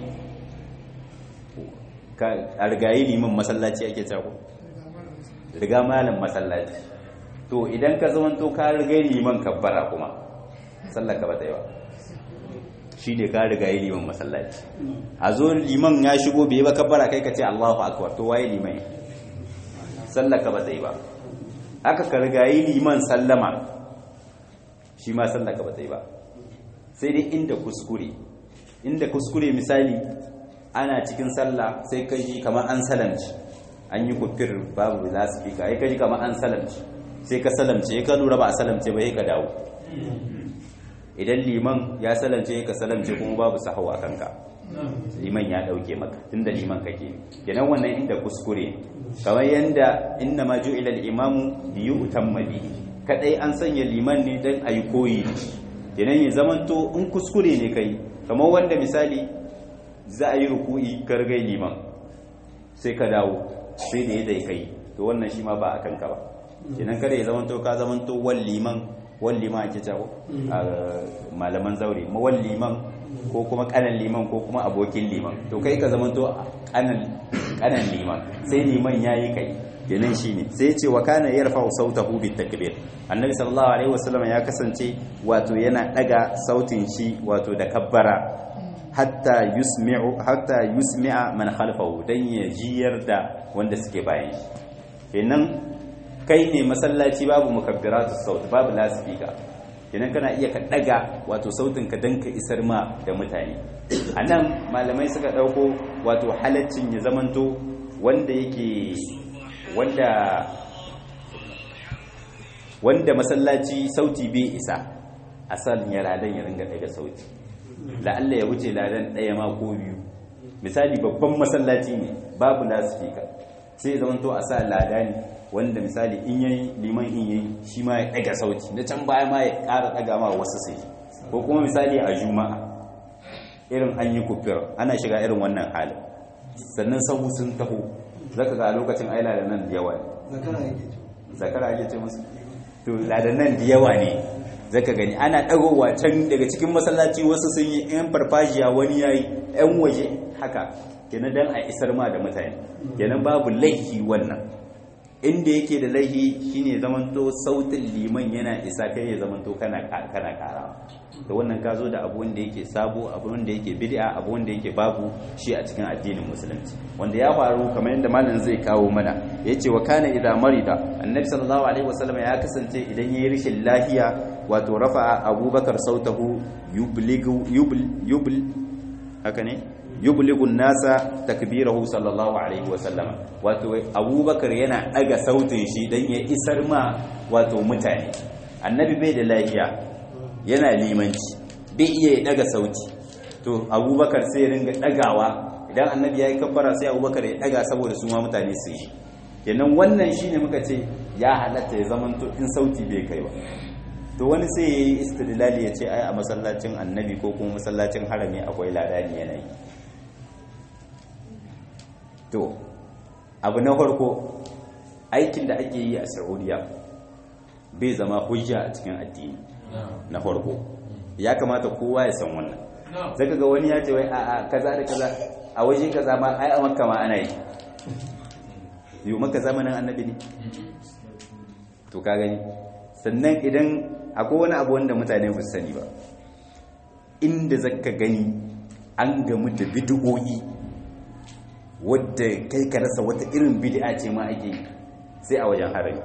a rigayi liman masallaci ake cako riga malam masallaci to idan ka zamanto ka riga liman kabbara kuma sallar ka ba ta yi ba shi ne ka riga yi liman masallaci a zo liman ya shigo bai ba kabbara kai ka ce Allahu akbar to waye liman sallar ka ba ta yi ba aka ka riga yi liman sallama shi ma sallar ka ba ta yi ba sai dai inda kuskure inda kuskure misali ana cikin sallah sai ka ji kamar an salamci an yi kufir babu za su fi ka yi ka ji kamar an salamci sai ka salamce ka lura ba a salamce ba sai ka dawo idan liman ya salamce ka salamce kuma babu sahau a kanka liman ya dauke maka tunda liman kake kenan wannan inda kuskure kamar yanda inna ma ju'ila al-imamu li yutamma bihi kadai an sanya liman ne dan ayi koyi kenan ya zamanto in kuskure ne kai kamar wanda misali za a yi ruku'i kargai liman sai ka dawo sai da yadda kai to wannan shi ma ba a kanka ba kenan kada ya zamanto ka zamanto wal liman wal liman ake cewa a malaman zaure ma wal liman ko kuma kanan liman ko kuma abokin liman to kai ka zamanto kanan kanan liman sai liman yayi kai kenan shine sai ce wa kana yarfa'u sautahu bit takbir annabi sallallahu alaihi wasallam ya kasance wato yana daga sautin shi wato da kabbara hatta yusmi'u hatta yusmi'a man khalfahu dan ya jiyar da wanda suke bayan shi kenan kai ne masallaci babu mukabbiratu saut babu lasifika kenan kana iya ka daga wato sautin ka dan ka isar ma da mutane anan malamai suka dauko wato halaccin ya zamanto wanda yake wanda wanda masallaci sauti bai isa asalin ya ladan ya ringa daga sauti la'alla ya wuce ladan daya ma ko biyu misali babban masallaci ne babu lasifika sai ya zamanto a sa ladani wanda misali in yayi liman in yayi shi ma ya daga sauti na can baya ma ya ƙara daga ma wasu sai ko kuma misali a juma'a irin an yi kufir ana shiga irin wannan halin sannan sahu sun taho zaka ga a lokacin ai ladanan da yawa ne zakara ake ce musu to ladanan da yawa ne zaka gani ana dagowa can daga cikin masallaci wasu sun yi yan farfajiya wani yayi yan waje haka kenan dan a isar ma da mutane kenan babu laifi wannan inda yake da laifi shine zamanto sautin liman yana isa kai ya zamanto kana kana karawa to wannan ka zo da abu wanda yake sabo abu wanda yake bid'a abu wanda yake babu shi a cikin addinin musulunci wanda ya faru kamar yadda malamin zai kawo mana yace wa kana idza marida annabi sallallahu alaihi wasallam ya kasance idan yayi rishin lafiya wato rafa'a abubakar sautahu yubligu yubl yubl haka ne yubligu nasa takbirahu sallallahu alaihi wasallam wato abubakar yana daga sautin shi dan ya isar ma wato mutane annabi bai da lafiya yana limanci bai iya daga sauti to abubakar sai ya ringa dagawa idan annabi yayi kabbara sai abubakar ya daga saboda su ma mutane su yi kenan wannan shine muka ce ya halatta ya zamanto in sauti bai kai ba to wani sai yayi istidlali ya ce ai a masallacin annabi ko kuma masallacin harami akwai ladani yanayi to abu na farko aikin da ake yi a Saudiya bai zama hujja a cikin addini na farko ya kamata kowa ya san wannan zaka ga wani ya ce wai a kaza da kaza a waje kaza ma ai a Makka ma ana yi yau Makka zamanin annabi ne to ka gani sannan idan akwai wani abu wanda mutane ba su sani ba inda zaka gani an gamu da bid'o'i wadda kai ka rasa wata irin bid'a ce ma ake sai a wajen harami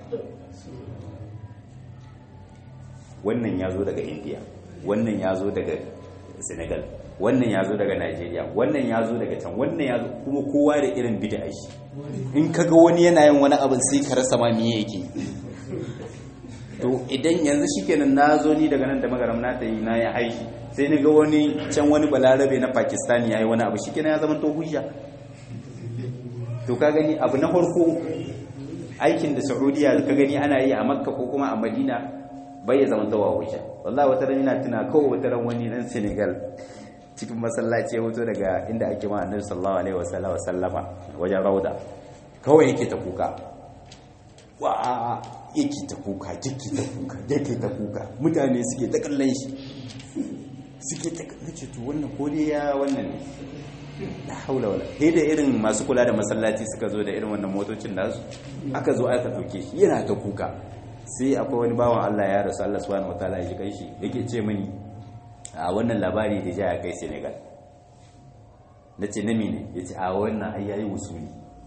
wannan ya zo daga India wannan ya zo daga Senegal wannan ya zo daga Nigeria wannan ya zo daga can wannan ya zo kuma kowa da irin bid'a shi in kaga wani yana yin wani abin sai ka rasa ma me yake to idan yanzu shikenan na zo ni daga nan da magaram na tayi na yi aiki sai ni ga wani can wani balarabe na Pakistani yayi wani abu shikenan ya zama to hujja to ka gani abu na farko aikin da Saudiya ka gani ana yi a Makka ko kuma a Madina bai ya zama tawa hujja wallahi wata ran ina tuna kawai wata ran wani dan Senegal cikin masallaci ya hoto daga inda ake ma Annabi sallallahu alaihi wasallam sallama wajen rauda kawai yake ta kuka wa yake ta kuka jiki ta kuka yake ta kuka mutane suke ta kallon shi suke ta kallon shi to wannan ko dai ya wannan ne la haula wala sai da irin masu kula da masallaci suka zo da irin wannan motocin nasu aka zo aka dauke shi yana ta kuka sai akwai wani bawan Allah ya rasu, Allah subhanahu wataala ya kai shi, yake ce mini a wannan labari da ja ya kai Senegal. nace na mene yace a wannan ai yayi usuli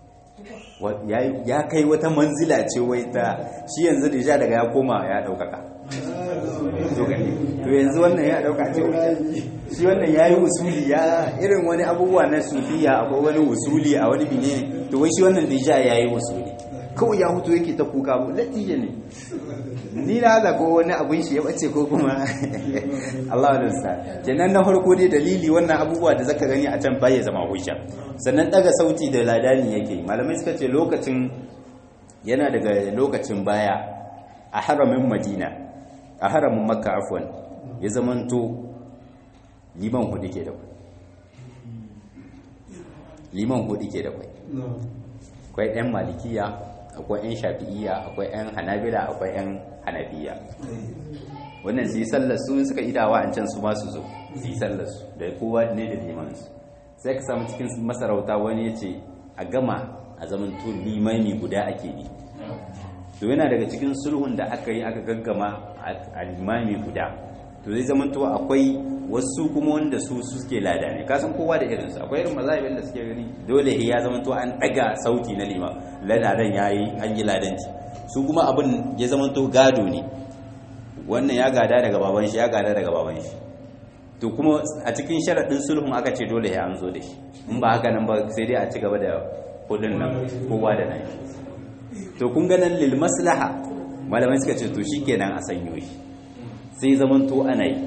ya kai wata manzila ce wai ta shi yanzu da ja daga ya koma ya daukaka to yanzu wannan ya dauka ce shi wannan yayi usuli ya irin wani abubuwa na sufiya, akwai wani usuli a wani bine to wai shi wannan da ja yayi usuli kawai ya hutu yake ta kuka mu latije ne ni na da ko wani abun shi ya bace ko kuma Allah ya sa kenan na farko dai dalili wannan abubuwa da zaka gani a can baya zama hujja. Sannan daga sauti da ladani yake malamai suka ce lokacin yana daga lokacin baya a haramin Madina, a haramin Makka afwan, ya zamanto liman hudu ke da kai liman hudu ke da kai akwai ɗan malikiya, akwai ɗan shafi'iyya, akwai ɗan hanabila, akwai ɗan hanafiya. Wannan su yi sallar su suka idawa an can su ma su zo su yi sallar su da kowa ne da limansu. Sai ka samu cikin masarauta wani ya ce a gama a zaman to limani guda ake bi. To yana daga cikin sulhun da aka yi aka gaggama a limami guda. To zai zaman to akwai wasu kuma wanda su suke lada ne, kasan kowa da irinsu. Akwai irin mazhabin da suke gani dole ya zama to an daga sauti na liman ladan yayi an yi ladanci. Su kuma abin ya zama to gado ne, wannan ya gada daga baban shi ya gada daga baban shi. To kuma a cikin sharaɗin sulhun aka ce dole ya an zo da shi, in ba haka nan ba sai dai a ci gaba da kudin nan kowa da nan. To kun ga nan lil maslaha malamai suka ce to shikenan a sanyo shi sai zaman to ana yi.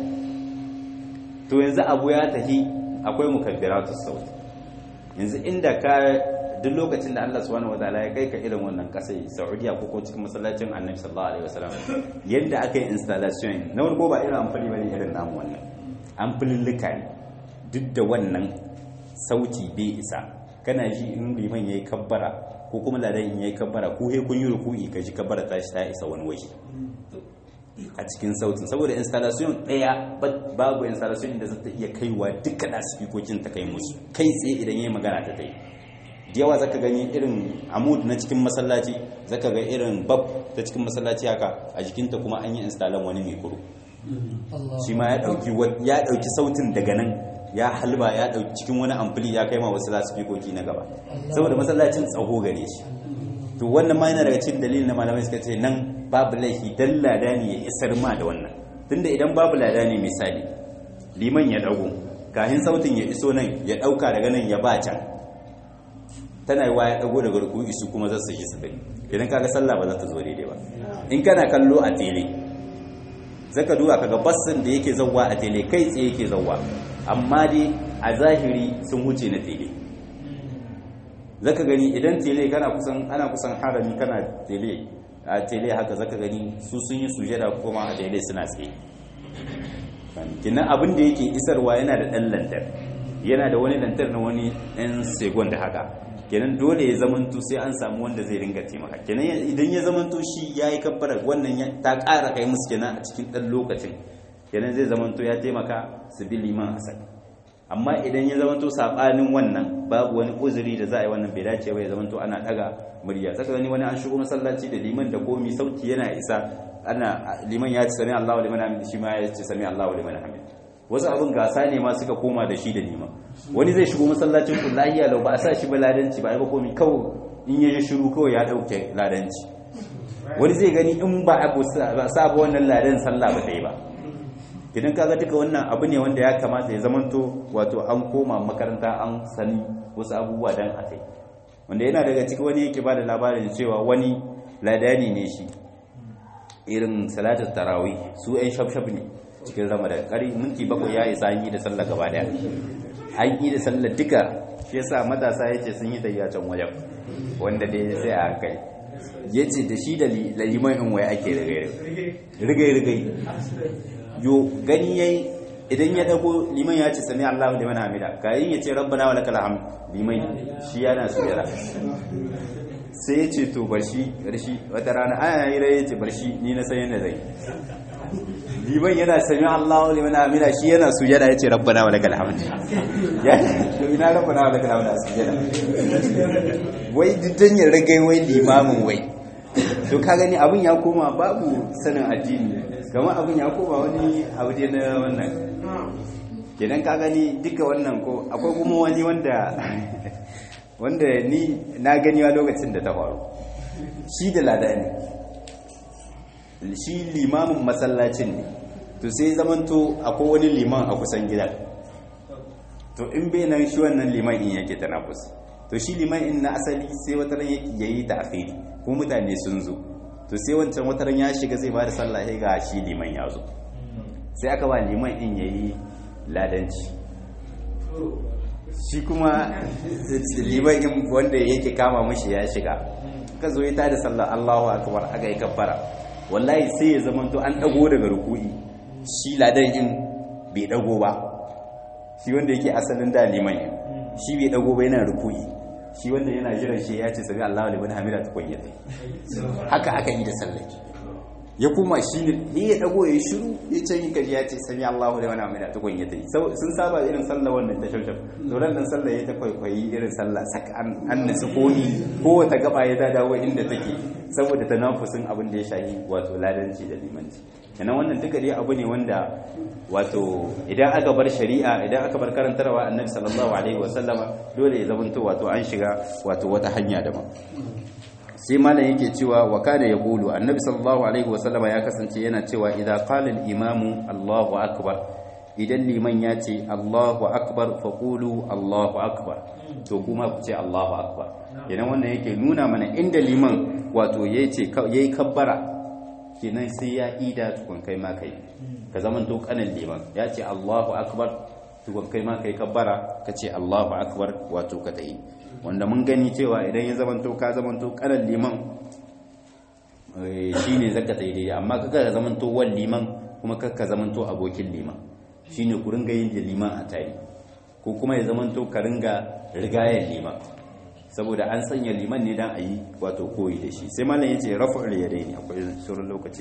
To yanzu abu ya tahi akwai mukabbiratus sauti. Yanzu inda ka duk lokacin da Allah subhanahu wataala ya kai ka irin wannan kasai Saudiya ko ko cikin masallacin Annabi sallallahu alaihi wasallam yanda aka yi installation na farko ba irin amfani bane irin namu wannan amfilillika ne, duk da wannan sauti bai isa. Kana ji in liman yayi kabbara ko kuma ladan in yayi kabbara ko he kun yi ruku'i ka ji kabbara ta shi ta isa wani waje a cikin sautin, saboda installation daya babu installation da zata iya kaiwa dukkan asibikokin ta kai musu kai tsaye idan yayi magana ta tai. Da yawa zaka gani irin amud na cikin masallaci, zaka ga irin bab ta cikin masallaci haka a jikinta kuma an yi installan wani mikro shi ma ya dauki ya dauki sautin daga nan ya halba ya dauki cikin wani ampli ya kai ma wasu lasifikoki na gaba saboda masallacin tsaho gare shi. To wannan ma yana daga cikin dalilin na malamai suka ce nan babu laifi dan ladani ya isar ma da wannan, tunda idan babu ladani misali liman ya dago kahin sautin ya iso nan ya dauka daga nan ya ba can, tana yi wa ya dago daga ruku'i su kuma za su ji su gani, idan kaga sallah ba za ta zo daidai ba. In kana kallo a tele zaka duba kaga bassin da yake zawwa a tele kai tsaye yake zawwa, amma dai a zahiri sun huce na tele. Zaka gani idan tele kana kusan ana kusan harami kana tele a tele haka zaka gani su sun yi sujada kuma a tele suna tsaye. Kinan abin da yake isarwa yana da dan lantar, yana da wani lantar na wani ɗan second da haka, kenan dole ya zamanto sai an samu wanda zai ringa taimaka. Kenan idan ya zamanto shi yayi kabbara wannan ta ƙara kai musu kenan a cikin dan lokacin, kenan zai zamanto ya taimaka su bi liman asali. Amma idan ya zamanto sabanin wannan babu wani uzuri da za a yi wannan bai dace ba, ya zamanto ana daga murya. Saka gani wani an shigo masallaci da liman da komi sauti yana isa, ana liman ya ce sami Allahu liman hamid, shi ma ya ce sami Allahu liman hamid. Wasu abin gasa ne ma suka koma da shi da liman. Wani zai shigo masallacin ku lahiya lau ba a sa shi ba ladanci ba, ai ba komi kawai in ya ji shiru kawai ya dauke ladanci. Wani zai gani in ba a sa ba wannan ladan sallah ba dai ba. Idan kaga duka wannan abu ne wanda ya kamata ya zamanto wato an koma makaranta an sani wasu abubuwa dan akai. Wanda yana daga cikin wani yake bada labarin cewa wani ladani ne shi irin salatul tarawih su ɗan shafshaf ne cikin ramadan, kari minti bakwai ya isa an yi da sallah gaba daya, an yi da sallah duka. Shi yasa matasa yace sun yi tayyacin wajen wanda dai sai a hankali, yace da shi da liman in wai ake rigai rigai rigai yo gani yayi idan ya dago liman ya ce sami Allahu liman hamida, kayin ya ce rabbana wa lakal hamd liman shi yana sujada sai ya ce to bar shi barshi wata rana ana yi rai ya ce bar shi ni na san yadda zai. Liman yana sami Allahu liman hamida shi yana sujada ya ce rabbana wa lakal hamd, ya to ina rabbana wa lakal hamd a sujada wai diddan ya rage wai limamin wai to ka gani abin ya koma babu sanin addini kamar abin ya koma wani abu ne na wannan kenan ka gani duka wannan ko akwai kuma wani wanda wanda ni na gani wa lokacin da ta faru shi da ladani shi limamin masallacin ne to sai zamanto akwai wani liman a kusan gidan to in bai nan shi wannan liman in yake tanafus to shi liman in na asali sai wata ran yake yayi ta'khiri ko mutane sun zo to sai wancan wata ran ya shiga zai bada sallah sai ga shi liman ya zo sai aka ba liman in yayi ladanci shi kuma liman in wanda yake kama mishi ya shiga ka zo ya tada sallah Allahu akbar aka yi kabbara wallahi sai ya zamanto an dago daga ruku'i shi ladan in bai dago ba shi wanda yake asalin da liman shi bai dago ba yana ruku'i shi wanda yana jiran shi ya ce sami Allahu liman hamida ta kunya haka aka yi da sallah ya kuma shi ne ya dago ya shiru ya ce yin kaji ya ce sami Allahu liman hamida ta kunya sun saba irin sallah wannan ta shaushaf doran nan sallah ya ta kwaikwayi irin sallah sak an nasu komi ko wata gaba ya ta dawo inda take saboda tanafusin abin da ya shahi wato ladanci da limanci kenan wannan duka dai abu ne wanda wato idan aka bar shari'a idan aka bar karantarwa annabi sallallahu alaihi wasallama dole ya zamanto wato an shiga wato wata hanya daban sai malam yake cewa wa kana yaqulu annabi sallallahu alaihi wasallama ya kasance yana cewa idza qala al-imamu Allahu akbar idan liman ya ce Allahu akbar faqulu Allahu akbar to kuma ku ce Allahu akbar idan wannan yake nuna mana inda liman wato yace yayi kabbara kenan sai ya ida tukun kai ma kai ka zaman to kanan liman ya ce Allahu akbar tukun kai ma kai kabbara ka ce Allahu akbar wato ka tayi wanda mun gani cewa idan ya zaman to ka zaman to kanan liman shine zaka tayi dai amma kaga zaman to wal liman kuma kakka zaman to abokin liman shine ku ringa yin da liman a tayi ko kuma ya zaman to ka ringa rigayen liman saboda an sanya liman ne dan ayi wato koyi da shi sai malam yace raf'ul yadaini akwai sauran lokaci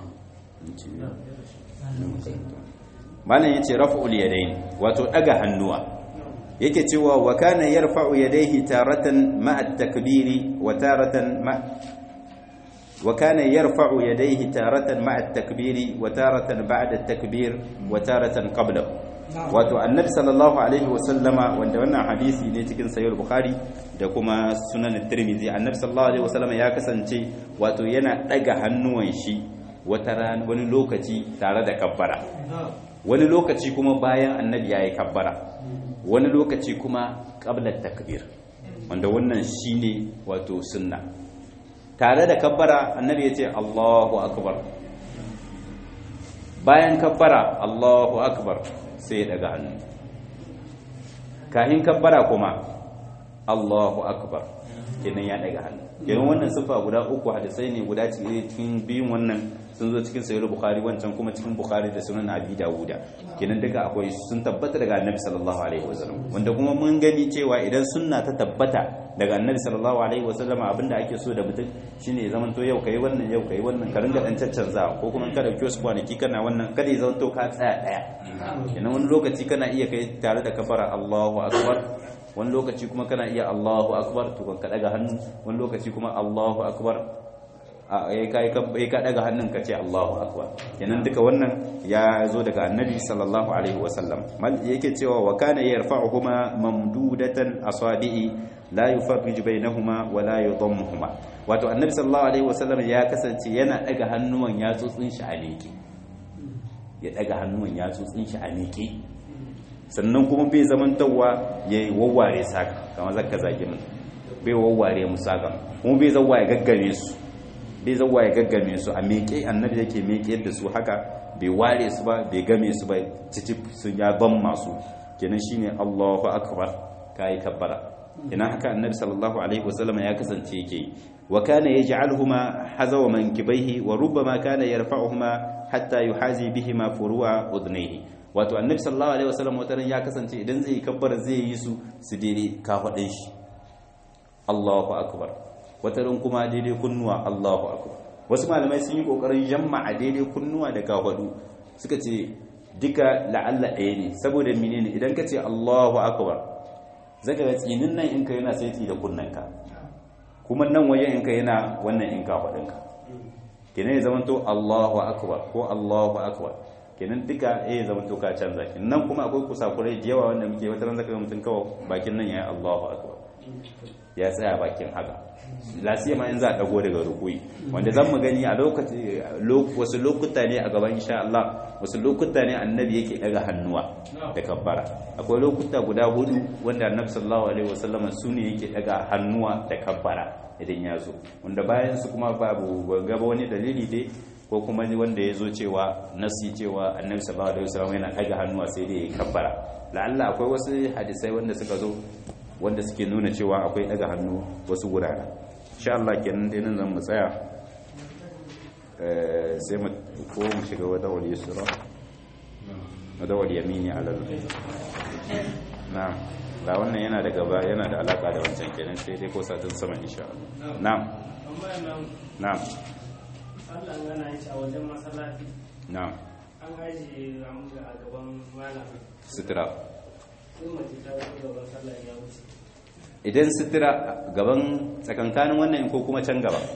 malam yace raf'ul yadaini wato daga hannuwa yake cewa wa kana yarfa'u yadayhi taratan ma'a at-takbiri wa taratan ma wa kana yarfa'u yadayhi taratan ma'a at-takbiri wa taratan ba'da at-takbir wa taratan qablahu wato annabi sallallahu alaihi wasallama wanda wannan hadisi ne cikin sahih bukhari da kuma sunan tirmidhi annabi sallallahu alaihi wasallama ya kasance wato yana daga hannuwan shi wata ran wani lokaci tare da kabbara wani lokaci kuma bayan annabi yayi kabbara wani lokaci kuma qabla takbir wanda wannan shine wato sunna tare da kabbara annabi yace Allahu akbar bayan kabbara Allahu akbar sai ya daga hannu kahin kabbara kuma Allahu akbar kenan ya daga hannu kenan wannan sifa guda uku hadisai ne guda cikin biyun wannan sun zo cikin sahih bukhari wancan kuma cikin bukhari da sunan abi dawuda kenan duka akwai sun tabbata daga annabi sallallahu alaihi wasallam wanda kuma mun gani cewa idan sunna ta tabbata daga annabi sallallahu alaihi wasallam abinda ake so da mutum shine ya zamanto yau kai wannan yau kai wannan ka ringa dan caccanza ko kuma ka dauki wasu kwanaki kana wannan kada ya zamanto ka tsaya daya kenan wani lokaci kana iya kai tare da kafara Allahu akbar wani lokaci kuma kana iya Allahu akbar to ka daga hannu wani lokaci kuma Allahu akbar ai kai ka daga hannun ka ce Allahu akbar kenan duka wannan ya zo daga annabi sallallahu alaihi wasallam mal yake cewa wa kana yarfa'uhuma mamdudatan asabi'i la yufarrij bainahuma wa la yudammuhuma wato annabi sallallahu alaihi wasallam ya kasance yana daga hannuwan yatsotsin shi a miƙe ya daga hannuwan yatsotsin shi a miƙe sannan kuma bai zamantawa yayi wawware saka kamar zakka zage mun bai wawware mu saka kuma bai zawwa ya gaggame su bai zawwa ya gaggame su a miƙe annabi yake miƙe da su haka bai ware su ba bai game su ba cicif sun ya ban masu kenan shine Allahu akbar kai kabbara kenan haka annabi sallallahu alaihi wasallam ya kasance yake wa kana yaj'aluhuma hazawa mankibaihi wa rubbama kana yarfa'uhuma hatta yuhazi bihima furu'a udnayhi wato annabi sallallahu alaihi wasallam wataran ya kasance idan zai kabbara zai yi su su daidai kafadin shi Allahu akbar wataran kuma daidai kunnuwa Allahu akbar wasu malamai sun yi kokarin jama'a daidai kunnuwa da kafadu suka ce duka la'alla ɗaya ne saboda menene idan ka ce Allahu akbar zaka ga tsinin nan in ka yana saiti da kunnanka kuma nan wajen in ka yana wannan in ka faɗinka kenan ya zama to Allahu akbar ko Allahu akbar kenan duka eh zama to ka canza nan kuma akwai kusakurai da yawa wanda muke wata ran zaka ga mutun kawai bakin nan yayi Allahu akbar ya tsaya bakin haka lasiya ma in za a dago daga rukuyi wanda zan mu gani a lokaci wasu lokuta ne a gaban insha Allah wasu lokuta ne annabi yake daga hannuwa da kabbara akwai lokuta guda hudu wanda annabi sallallahu alaihi wasallam sune yake daga hannuwa da kabbara idan ya zo wanda bayan su kuma babu gaba wani dalili dai ko kuma wanda ya zo cewa nasi cewa annabi sallallahu alaihi wasallam yana daga hannuwa sai dai ya kabbara la'alla akwai wasu hadisai wanda suka zo wanda suke nuna cewa akwai daga hannu wasu gurare insha Allah kenan dai nan zan mu tsaya eh sai mu ko mu shiga wata wali yusra wata wali yamini alal na'am da wannan yana da gaba yana da alaka da wancan kenan sai dai ko satin sama insha Allah na'am na'am Allah yana yi a wajen masallaci na'am an gaji ramuka a gaban malam sutura sai mace ta zo gaban sallah ya wuce idan sutura gaban tsakankanin wannan ko kuma can gaba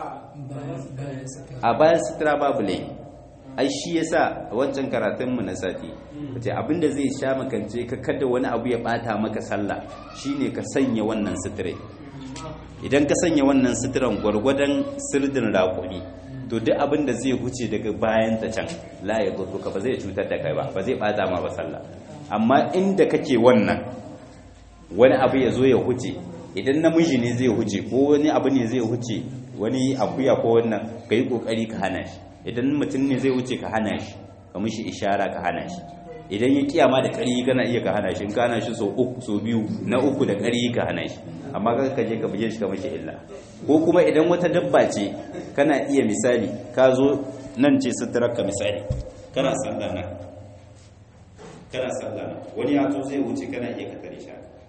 a bayan sutura babu lai ai shi yasa wancan karatunmu na sati wace abinda zai sha makance ka kada wani abu ya bata maka sallah shine ka sanya wannan suturai idan ka sanya wannan suturan gwargwadon sirdin raƙumi to duk abinda zai huce daga bayan ta can la ya gurguka ba zai cutar da kai ba ba zai bata ma ba sallah amma inda kake wannan wani abu ya zo ya huce idan namiji ne zai huce ko wani abu ne zai huce wani akuya ko wannan ka yi kokari ka hana shi idan mutum ne zai huce ka hana shi ka mishi ishara ka hana shi idan ya kiyama da ƙari kana iya ka hana shi in ka hana shi so uku so biyu na uku da ƙari ka hana shi amma ka je ka buje shi ka mishi illa ko kuma idan wata dabba ce kana iya misali ka zo nan ce suturar ka misali kana sallah nan kana sallah nan wani ya zo zai wuce kana iya ka tare shi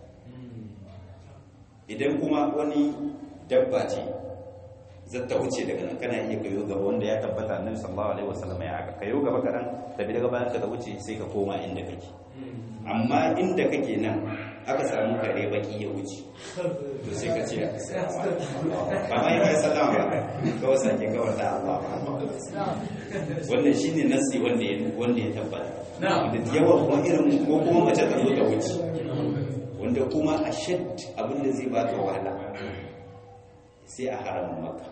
idan kuma wani dabba ce zata wuce daga nan kana iya kayo gaba wanda ya tabbata annabi sallallahu alaihi wasallam ya aka kayo gaba kadan tabi daga bayan ka da wuce sai ka koma inda kake amma inda kake nan aka samu kare baki ya wuce to sai ka ce ba mai ba sallama ba kawai sake kawai da Allah wannan shine nasi wanda ya wanda ya tabbata da yawa kuma irin ko kuma mace ta zo ta wuce wanda kuma ashad abinda zai baka wahala sai a haramun maka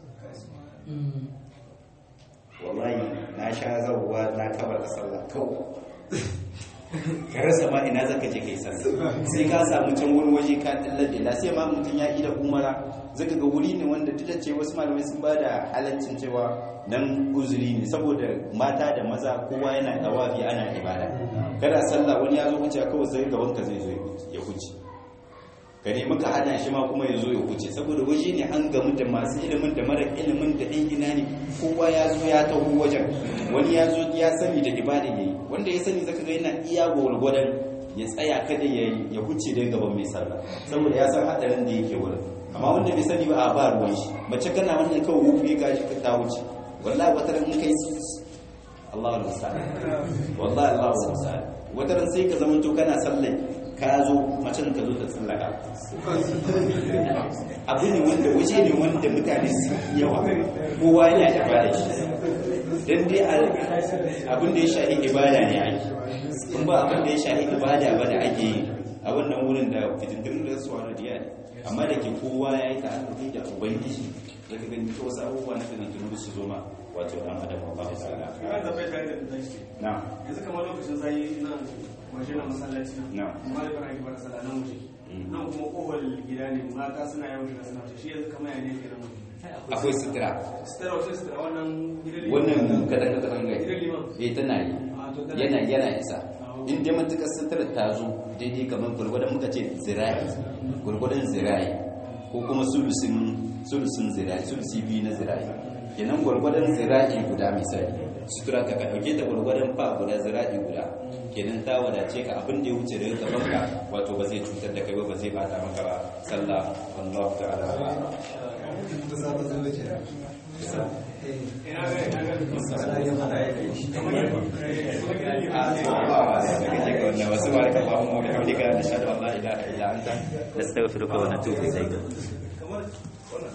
wallahi na sha zauwa na kabar sallah kawai ka rasa ma ina zaka je kai sallah sai ka samu can wani waje ka dillade la sai ma mutun ya yi da umara zaka ga wuri ne wanda duk da ce wasu malamai sun bada halaccin cewa nan uzuri ne saboda mata da maza kowa yana dawafi ana ibada kada sallah wani ya zo wuce kawai sai gaban ka zai zo ya huce ka nemi ka hana shi ma kuma ya zo ya huce saboda waje ne an gamu da masu ilimin da mara ilimin da ɗan ina ne kowa ya zo ya taho wajen wani ya zo ya sani da ibada yayi wanda ya sani zaka ga yana iya gwargwadon ya tsaya kada ya ya huce da gaban mai sallah saboda ya san hadarin da yake wurin amma wanda bai sani ba a ba ruwan shi mace kana wannan kawai wufi ka shi ka ta wuce wallahi wata ran kai Allahu musta'an wallahi Allahu musta'an wata ran sai ka zamanto kana sallah ka zo macen ka zo ta tsallaka abu ne wanda waje ne wanda mutane su yawa kowa yana da bada shi don dai abin da ya shahi ibada ne ake kun ba abin da ya shahi ibada ba da ake yi a wannan wurin da fitintunin da su wani diya ne amma da ke kowa ya yi ta'adudi da ubangiji ya ka gani ta wasu abubuwa na fitintunin su zo ma wato dan adam ba ba su na yanzu kamar lokacin zai na waje na masallaci na amma da kana kibar sallah nan waje nan kuma kofar gida ne mata suna yawan shiga suna shi yanzu kamar yana ne kenan akwai sutura sutura wace sutura wannan gidan liman wannan kadan kadan gai gidan liman eh tana yi yana yana isa in dai matukar sutura ta zo daidai kamar gurgurdan muka ce zira'i gurgurdan zira'i ko kuma sulusin sulusin zira'i sulusi biyu na zira'i kenan gurgurdan zira'i guda misali sutura ka dauke ta gurgurdan fa guda zira'i guda kenan ta wadace ka abin da ya wuce daga gaban ka wato ba zai cutar da kai ba ba zai bata maka ba sallah wallahu ta'ala وسبحانك اللهم وبحمدك نشهد ان لا اله الا انت نستغفرك ونتوب اليك